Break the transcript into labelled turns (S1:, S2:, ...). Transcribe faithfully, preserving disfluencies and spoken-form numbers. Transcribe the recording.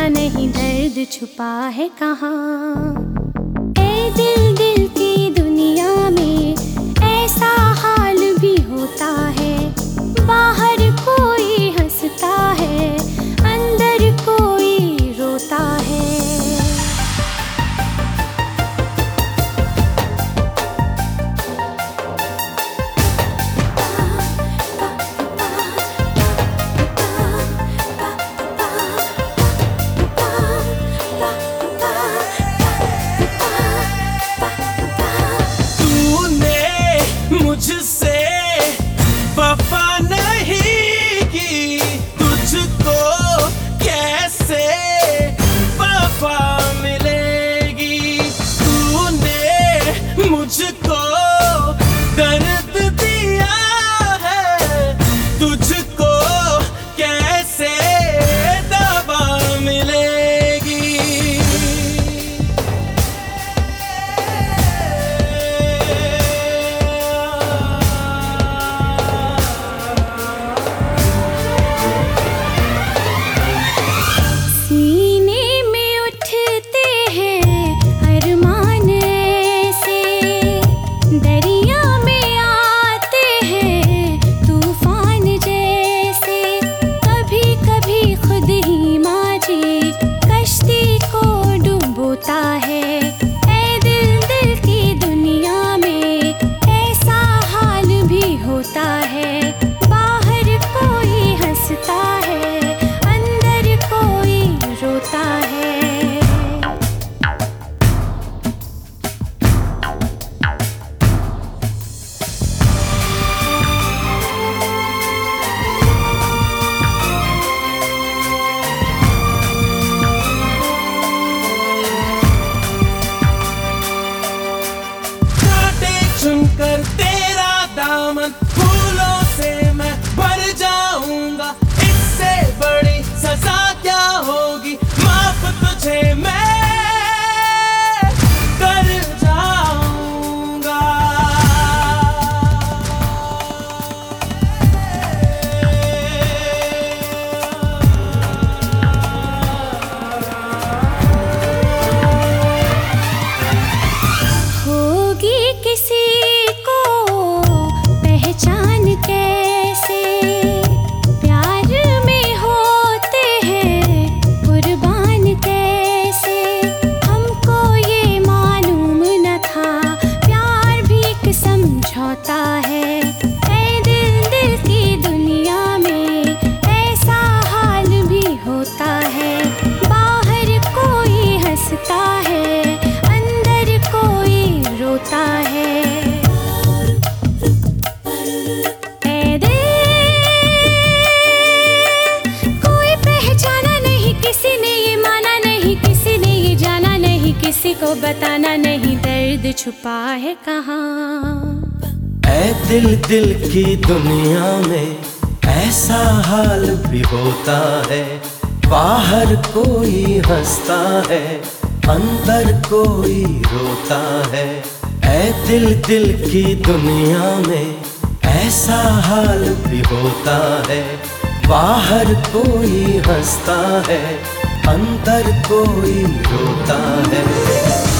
S1: नहीं दर्द छुपा है कहाँ। ए दिल दिल की दुनिया में ऐसा हाल भी होता है, बाहर कोई हंसता है, अंदर कोई रोता है।
S2: मुझसे वफा नहीं की, तुझको कैसे वफा मिलेगी। तूने मुझको दर्द दिया है, तुझको कैसे दवा मिलेगी। चुनकर तेरा दामन फूलों से मैं भर जाऊंगा, इससे बड़ी सजा क्या होगी। माफ तुझे मैं कर जाऊंगा।
S1: होगी किसी कैसे प्यार में होते हैं कुर्बान कैसे, हमको ये मालूम न था प्यार भी एक समझौता है। ऐ दिल दिल की दुनिया में ऐसा हाल भी होता है, बाहर कोई हंसता है, अंदर कोई रोता है। किसी को बताना नहीं दर्द छुपा है कहाँ।
S2: ऐ दिल दिल की दुनिया में ऐसा हाल भी होता है, बाहर कोई हंसता है, अंदर कोई रोता है। ऐ दिल दिल की दुनिया में ऐसा हाल भी होता है, बाहर कोई हंसता है, अंदर कोई रोता है।